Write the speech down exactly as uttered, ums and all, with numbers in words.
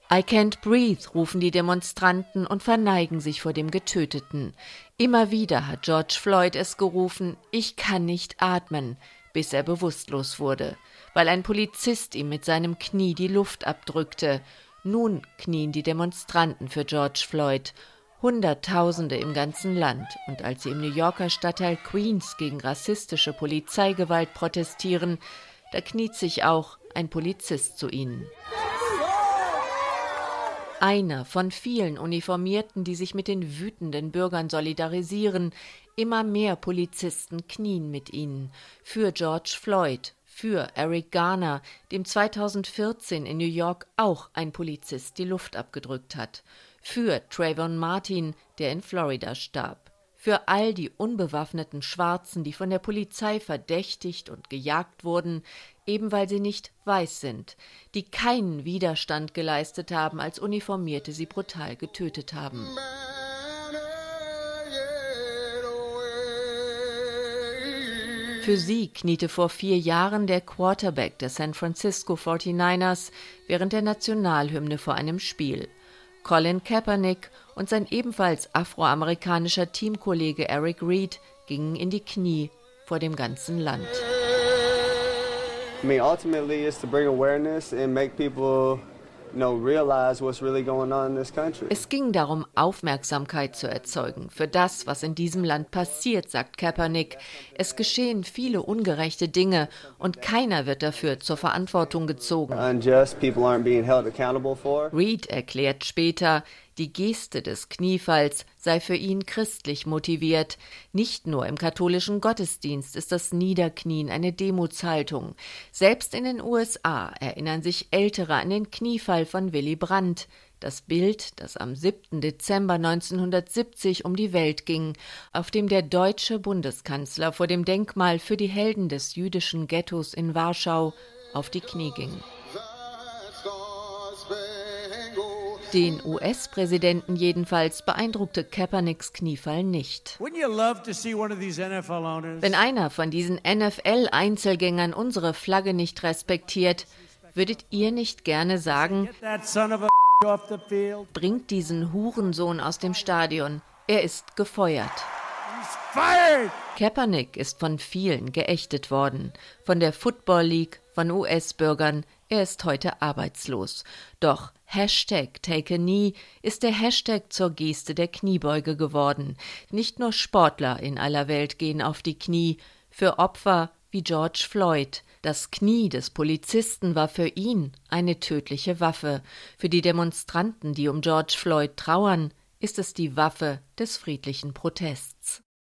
I can't breathe, rufen die Demonstranten und verneigen sich vor dem Getöteten. Immer wieder hat George Floyd es gerufen, ich kann nicht atmen, bis er bewusstlos wurde, weil ein Polizist ihm mit seinem Knie die Luft abdrückte. Nun knien die Demonstranten für George Floyd, Hunderttausende im ganzen Land. Und als sie im New Yorker Stadtteil Queens gegen rassistische Polizeigewalt protestieren, da kniet sich auch ein Polizist zu ihnen. Einer von vielen Uniformierten, die sich mit den wütenden Bürgern solidarisieren. Immer mehr Polizisten knien mit ihnen. Für George Floyd, für Eric Garner, dem zweitausendvierzehn in New York auch ein Polizist die Luft abgedrückt hat. Für Trayvon Martin, der in Florida starb. Für all die unbewaffneten Schwarzen, die von der Polizei verdächtigt und gejagt wurden, eben weil sie nicht weiß sind, die keinen Widerstand geleistet haben, als Uniformierte sie brutal getötet haben. Für sie kniete vor vier Jahren der Quarterback der San Francisco forty-niners während der Nationalhymne vor einem Spiel. Colin Kaepernick und sein ebenfalls afroamerikanischer Teamkollege Eric Reid gingen in die Knie vor dem ganzen Land. I mean, ultimately it's to bring awareness and make people, you know, realize what's really going on in this country. Es ging darum, Aufmerksamkeit zu erzeugen für das, was in diesem Land passiert, sagt Kaepernick. Es geschehen viele ungerechte Dinge und keiner wird dafür zur Verantwortung gezogen. Unjust, people aren't being held accountable for. Reid erklärt später, die Geste des Kniefalls sei für ihn christlich motiviert. Nicht nur im katholischen Gottesdienst ist das Niederknien eine Demutshaltung. Selbst in den U S A erinnern sich Ältere an den Kniefall von Willy Brandt. Das Bild, das am siebten Dezember neunzehnhundertsiebzig um die Welt ging, auf dem der deutsche Bundeskanzler vor dem Denkmal für die Helden des jüdischen Ghettos in Warschau auf die Knie ging. Den U S-Präsidenten jedenfalls beeindruckte Kaepernicks Kniefall nicht. Wenn einer von diesen N F L-Einzelgängern unsere Flagge nicht respektiert, würdet ihr nicht gerne sagen, bringt diesen Hurensohn aus dem Stadion, er ist gefeuert. Kaepernick ist von vielen geächtet worden, von der Football League, von U S-Bürgern, er ist heute arbeitslos. Doch Hashtag Take a Knee ist der Hashtag zur Geste der Kniebeuge geworden. Nicht nur Sportler in aller Welt gehen auf die Knie, für Opfer wie George Floyd. Das Knie des Polizisten war für ihn eine tödliche Waffe. Für die Demonstranten, die um George Floyd trauern, ist es die Waffe des friedlichen Protests.